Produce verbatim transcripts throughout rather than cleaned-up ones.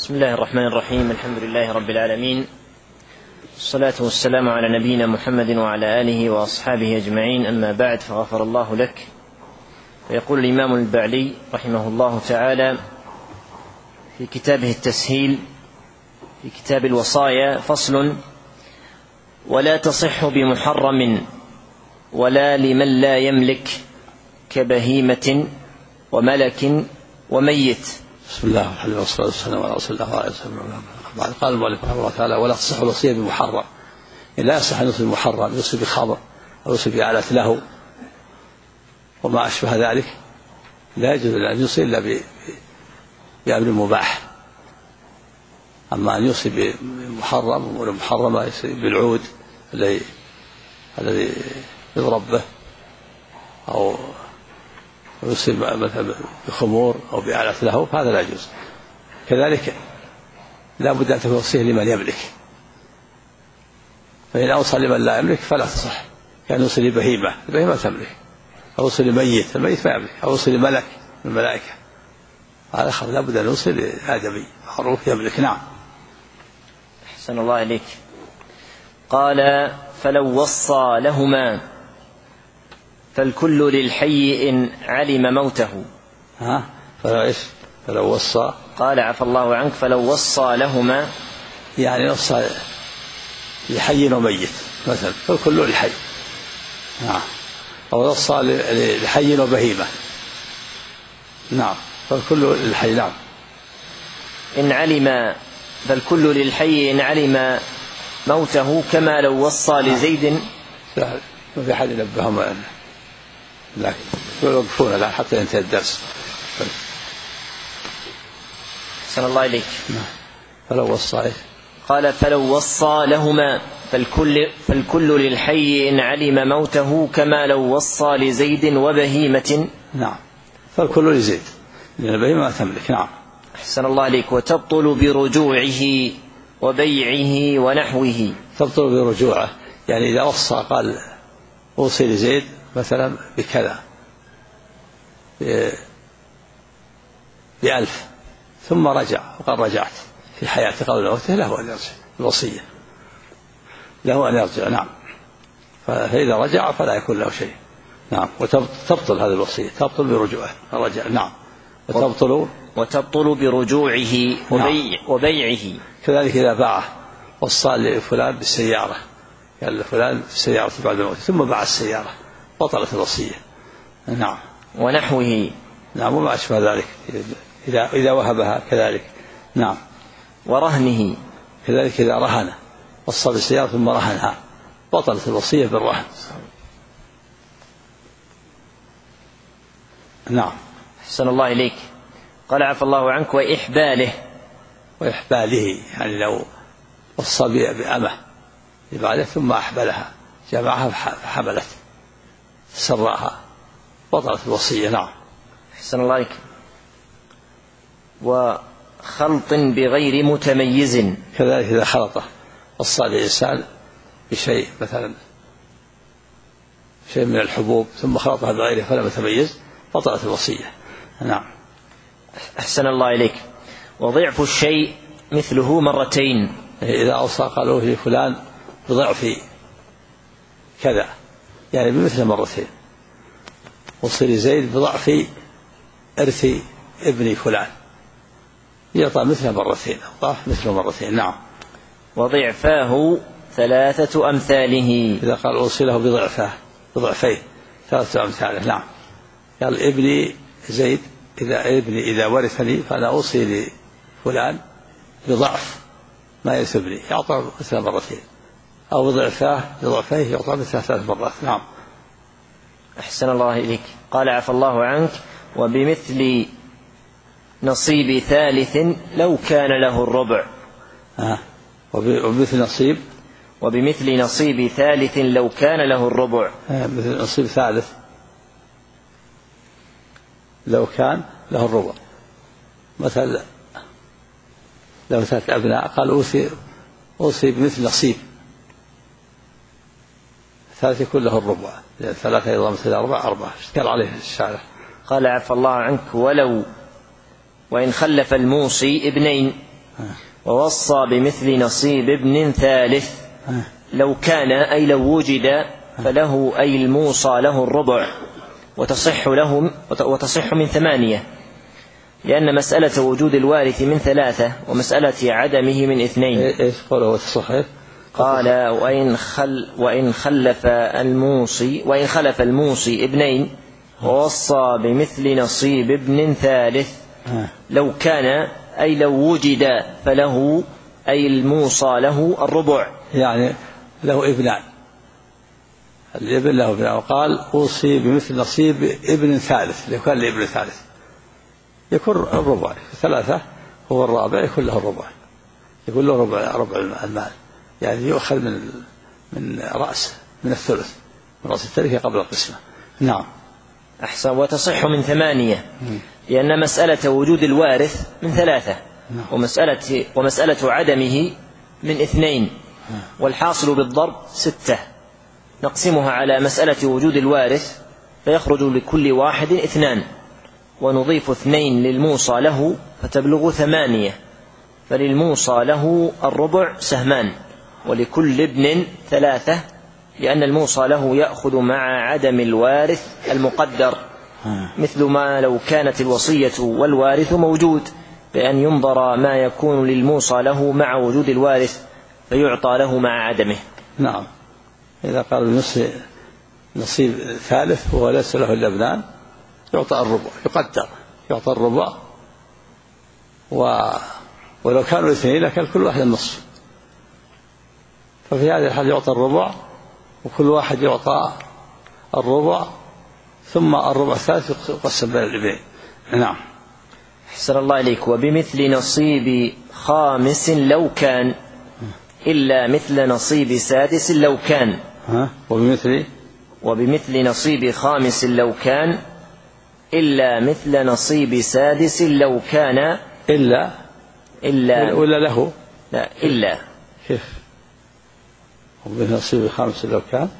بسم الله الرحمن الرحيم. الحمد لله رب العالمين، الصلاة والسلام على نبينا محمد وعلى آله وأصحابه أجمعين. أما بعد، فغفر الله لك. ويقول الإمام البعلي رحمه الله تعالى في كتابه التسهيل في كتاب الوصايا: فصل: ولا تصح بمحرم ولا لمن لا يملك كبهيمة وملك وميت. بسم الله والحمد لله والصلاة والسلام على رسول الله وعلى آله وسلم. بعد قال المؤلف رحمه الله تعالى: ولا تصح الوصية بمحرم. لا يصح أن يوصي بمحرم، يوصي بخمر أو يوصي بآلة له وما أشبه ذلك، لا يجوز أن يوصي إلا بأمر مباح. أما أن يوصي بمحرم والمحرمة يوصي بالعود الذي الذي يضرب به، أو يوصي مثلا بخمور أو بآلة له، هذا لا يجوز. كذلك لا بد أن تكون وصية لمن يملك، فإن أوصى لمن لا يملك فلا تصح، يعني يوصي لبهيمة، البهيمة تملك، أو يوصي لميت، الميت ما يملك، أو يوصي لملك من الملائكة، هذا خير. لا بد أن يوصي لآدمي معروف يملك. نعم. أحسن الله إليك. قال: فلو وصى لهما فالكل للحي إن علم موته. ها فلو إيش؟ فلو وصى، قال عفى الله عنك: فلو وصى لهما، يعني وصى لحي وميت مثلا، فالكل للحي. نعم. أو وصى لحي وبهيمة، نعم، فالكل للحي. نعم. إن علم، فالكل للحي إن علم موته، كما لو وصى لزيد. ما في أحد ينبههم، لكن يوقفون الآن حتى ينتهي الدرس. أحسن الله إليك. فلو وصى، قال: فلو وصى لهما فالكل, فالكل للحي إن علم موته، كما لو وصى لزيد وبهيمة. نعم، فالكل لزيد لأن البهيمة ما تملك. نعم. أحسن الله إليك. وتبطل برجوعه وبيعه ونحوه. تبطل برجوعه، يعني إذا وصى قال أوصي لزيد مثلا بكذا بألف، ثم رجع وقال رجعت في حياته قبل موته، له أن يرجع، الوصية له أن يرجع. نعم. فإذا رجع فلا يكون له شيء. نعم. وتبطل هذه الوصية، تبطل برجوعه الرجع. نعم. وتبطل وتبطل برجوعه وبيع وبيعه. كذلك إذا باعه، وصى لفلان بالسيارة، قال لفلان السيارة بعد الموت، ثم باع السيارة، بطلت الوصية. نعم. ونحوه. نعم، وما أشبه ذلك، إذا إذا وهبها كذلك. نعم. ورهنه. كذلك إذا رهن، وصى بالسيارة ثم رهنها، بطلت الوصية بالرهن. نعم. أحسن الله إليك. قال: عفى الله عنك. وإحباله. وإحباله، يعني لو وصى بأمه بعده ثم أحبلها، جمعها فحملت سراها، بطلت الوصية. نعم. أحسن الله عليك. وخلط بغير متميز. كذلك إذا خلطه، وصى الإنسان بشيء مثلا شيء من الحبوب ثم خلطها بغيره فلم يتميز، بطلت الوصية. نعم. أحسن الله إليك. وضعف الشيء مثله مرتين. إذا أوصى قالوا في فلان بضعف كذا، يعني بمثل مرتين. وصي لزيد بضعف إرث ابن فلان، يعطى مثل مرتين، ضعف مثل مرتين. نعم. وضعفاه ثلاثة أمثاله. إذا قال أوصي له بضعفه بضعفين ثلاثة أمثاله. نعم. قال ابني زيد إذا ابني إذا ورثني فأنا أوصي لفلان بضعف ما يرث ابني، يعطى مثل مرتين، أو بضعفاه بضعفيه يعطى مثل ثلاث مرات. نعم. أحسن الله إليك. قال: عفى الله عنك. وبمثل نصيب ثالث لو كان له الربع. آه. وبمثل نصيب وبمثل نصيب ثالث لو كان له الربع. آه. مثل نصيب ثالث لو كان له الربع، مثل لو ثلاث أبناء قال أوصي أوصي بمثل نصيب ثالث يكون له الربع، لأن ثلاثة أيضا مثل أربعة أربعة. قال عليه الشارع. قال: عفى الله عنك. ولو وإن خلف الموصي ابنين. ووصى بمثل نصيب ابن ثالث لو كان أي لو وجد فله أي الموصى له الربع وتصح له وتصح من ثمانية، لأن مسألة وجود الوارث من ثلاثة ومسألة عدمه من اثنين. إيش قوله وتصح؟ قال وإن خل وإن خلف الموصي وإن خلف الموصي ابنين ووصى بمثل نصيب ابن ثالث لو كان أي لو وجد فله أي الموصى له الربع. يعني له ابنان، الابن له ابنان، وقال أوصي بمثل نصيب ابن ثالث، لو كان لابن ثالث يكون الربع، ثلاثة هو الرابع يكون له الربع، يكون له ربع ربع المال، يعني يؤخذ من من رأس من الثلث من رأس التركة قبل القسمة. نعم. أحسن. وتصح من ثمانية لأن مسألة وجود الوارث من ثلاثة ومسألة ومسألة عدمه من اثنين، والحاصل بالضرب ستة نقسمها على مسألة وجود الوارث فيخرج لكل واحد اثنان، ونضيف اثنين للموصى له فتبلغ ثمانية، فللموصى له الربع سهمان ولكل ابن ثلاثة، لأن الموصى له يأخذ مع عدم الوارث المقدر، مثل ما لو كانت الوصية والوارث موجود بأن ينظر ما يكون للموصى له مع وجود الوارث فيعطى له مع عدمه. نعم. إذا قال بنصف نصيب ثالث وهو ليس له إلا ابنان يعطى الربع، يقدر يعطى الربع، و... ولو كانوا اثنين لكان كل واحد النصف، ففي هذه الحال يعطى الربع وكل واحد يعطى الربع، ثم الربع الثالث يقسم بين الابنين. نعم. أحسن الله إليك. وبمثل نصيب خامس لو كان إلا مثل نصيب سادس لو كان. ها؟ وبمثل وبمثل نصيب خامس لو كان إلا مثل نصيب سادس لو كان. إلا إلا ولا له؟ لا إلا. كيف؟ وبمثل نصيب خامس لو كان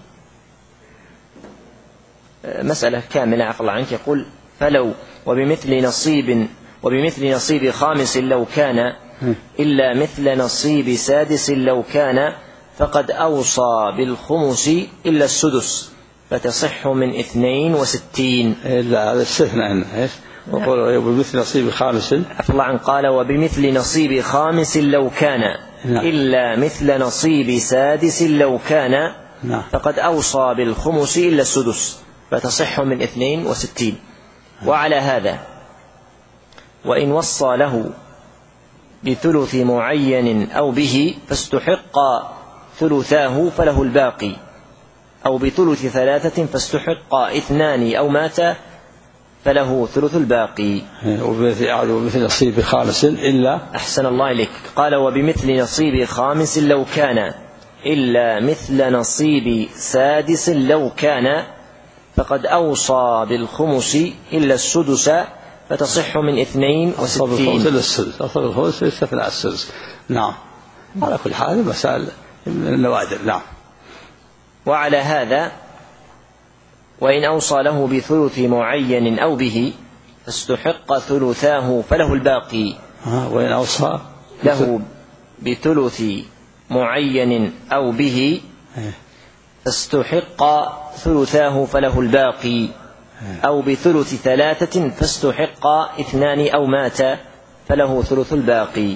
مسألة كاملة عفى الله عنك. يقول فلو وبمثل نصيب وبمثل نصيب خامس لو كان إلا مثل نصيب سادس لو كان فقد أوصى بالخمس إلا السدس فتصح من اثنين وستين. إلا هذا استثناء إيش؟ وقول وبمثل نصيب خامس عفى الله عنك. قال وبمثل نصيب خامس لو كان إلا مثل نصيب سادس لو كان فقد أوصى بالخمس إلا السدس فتصح من اثنين وستين. وعلى هذا وإن وصى له بثلث معين أو به فاستحق ثلثاه فله الباقي، أو بثلث ثلاثة فاستحق اثنان أو مات فله ثلث الباقي. وبمثل نصيب خامس إلا. أحسن الله إليك. قال وبمثل نصيب خامس لو كان إلا مثل نصيب سادس لو كان فقد أوصى بالخمس إلا السدس فتصح من اثنين وستين. إلا السدس، أصل الخمس يستثنى السدس. نعم. على كل حال مسائل من النوادر. نعم. وعلى هذا وإن أوصى له بثلث معين أو به فاستحق ثلثاه فله الباقي. وإن أوصى له بثلث معين أو به فاستحق ثلثاه فله الباقي، أو بثلث ثلاثة فاستحق اثنان أو مات فله ثلث الباقي.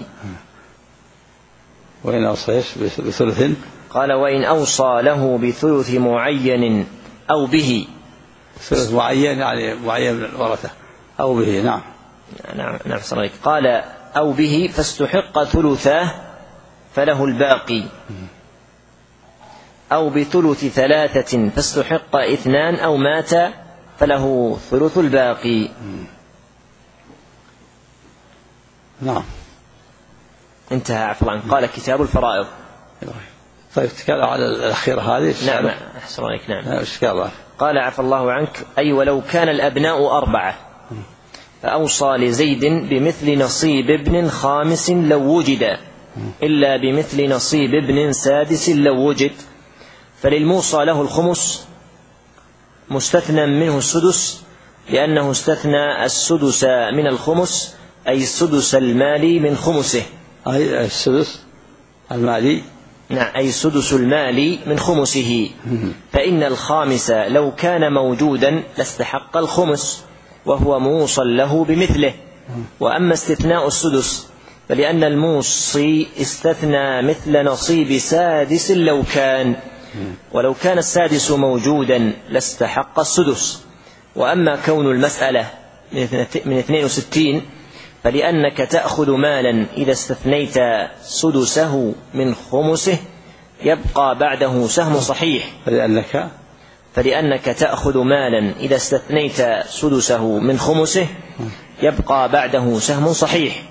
وإن أوصى بثلث. قال وإن أوصى له بثلث معين أو به. ثلث معين يعني معين من الورثة أو به. نعم. نعم نعم صحيح. قال أو به فاستحق ثلثاه فله الباقي، أو بثلث ثلاثة فاستحق اثنان أو مات فله ثلث الباقي. نعم. انتهى عفوا عنه. قال كتاب الفرائض. طيب تكلم على الأخيرة هذه. نعم أحسن عليك. نعم. قال عفى الله عنك أي ولو كان الأبناء أربعة فأوصى لزيد بمثل نصيب ابن خامس لو وجد إلا بمثل نصيب ابن سادس لو وجد، فللموصى له الخمس مستثنى منه السدس، لأنه استثنى السدس من الخمس أي السدس المالي من خمسه، أي السدس المالي. نعم، أي سدس المال من خمسه. فإن الخامس لو كان موجودا لاستحق الخمس وهو موصل له بمثله. وأما استثناء السدس فلأن الموصي استثنى مثل نصيب سادس لو كان، ولو كان السادس موجودا لاستحق السدس. وأما كون المسألة من اثنين وستين فلأنك تأخذ مالا إذا استثنيت سدسه من خمسه يبقى بعده سهم صحيح. فلأنك فلأنك تأخذ مالا إذا استثنيت سدسه من خمسه يبقى بعده سهم صحيح.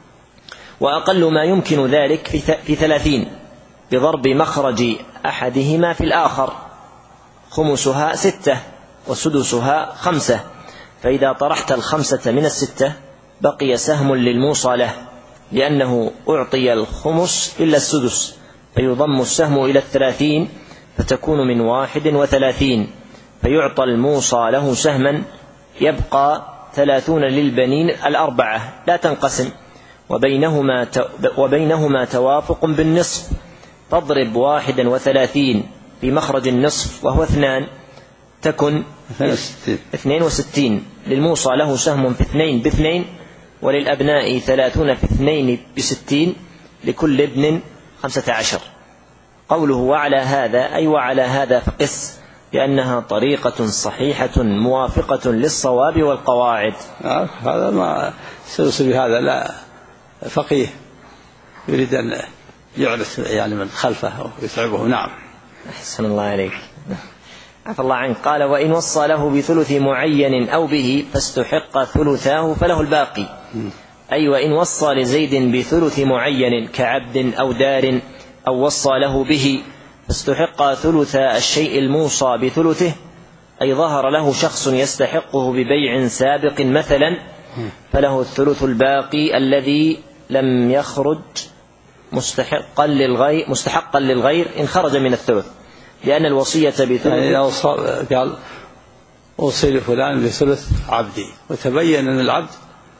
وأقل ما يمكن ذلك في ثلاثين بضرب مخرج أحدهما في الآخر، خمسها ستة وسدسها خمسة، فإذا طرحت الخمسة من الستة بقي سهم للموصى له لأنه أعطي الخمس إلا السدس، فيضم السهم إلى الثلاثين فتكون من واحد وثلاثين، فيعطى الموصى له سهما يبقى ثلاثون للبنين الأربعة لا تنقسم، وبينهما وبينهما توافق بالنصف، تضرب واحد وثلاثين في مخرج النصف وهو اثنان تكن اثنين وستين، للموصى له سهم في اثنين باثنين، وللأبناء ثلاثون في اثنين بستين، لكل ابن خمسة عشر. قوله وعلى هذا أي وعلى هذا فقس، لأنها طريقة صحيحة موافقة للصواب والقواعد. هذا ما سلس بهذا لا فقيه يريد أن يعرف يعني من خلفه ويتعبه. نعم. أحسن الله عليك، عفى الله عنك. قال وإن وصى له بثلث معين أو به فاستحق ثلثاه فله الباقي. أي وإن وصى لزيد بثلث معين كعبد أو دار أو وصى له به فاستحق ثلث الشيء الموصى بثلثه، أي ظهر له شخص يستحقه ببيع سابق مثلا فله الثلث الباقي الذي لم يخرج مستحقا للغير, مستحقا للغير إن خرج من الثلث، لأن الوصية بثلث يعني قال أوصي لفلان بثلث عبدي وتبين أن العبد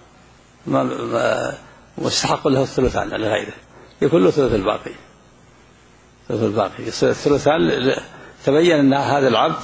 مستحق له الثلثان لغيره يكون له ثلث الباقي. ثلث الباقي الثلثان تبين أن هذا العبد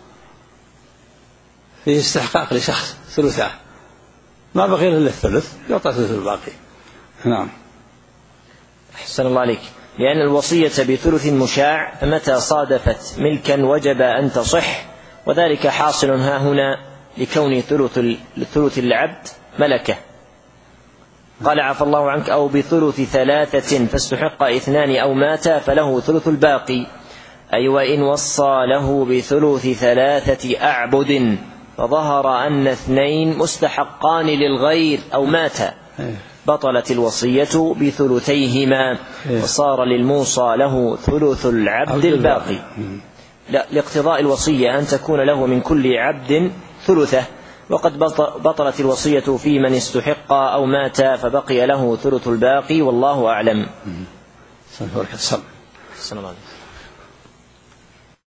فيه استحقاق لشخص ثلثاه ما بقي إلا الثلث يعطى ثلث الباقي. نعم. أحسن الله عليك. لأن الوصية بثلث مشاع فمتى صادفت ملكا وجب أن تصح، وذلك حاصل ها هنا لكون ثلث العبد ملكة. قال عفى الله عنك أو بثلث ثلاثة فاستحق اثنان أو ماتا فله ثلث الباقي. أي وإن وصى له بثلث ثلاثة أعبد فظهر أن اثنين مستحقان للغير أو ماتا بطلت الوصية بثلثيهما وصار للموصى له ثلث العبد الباقي. لا، لاقتضاء الوصية أن تكون له من كل عبد ثلثه، وقد بطلت الوصية في من استحق أو مات فبقي له ثلث الباقي، والله أعلم. صلى الله عليه وسلم.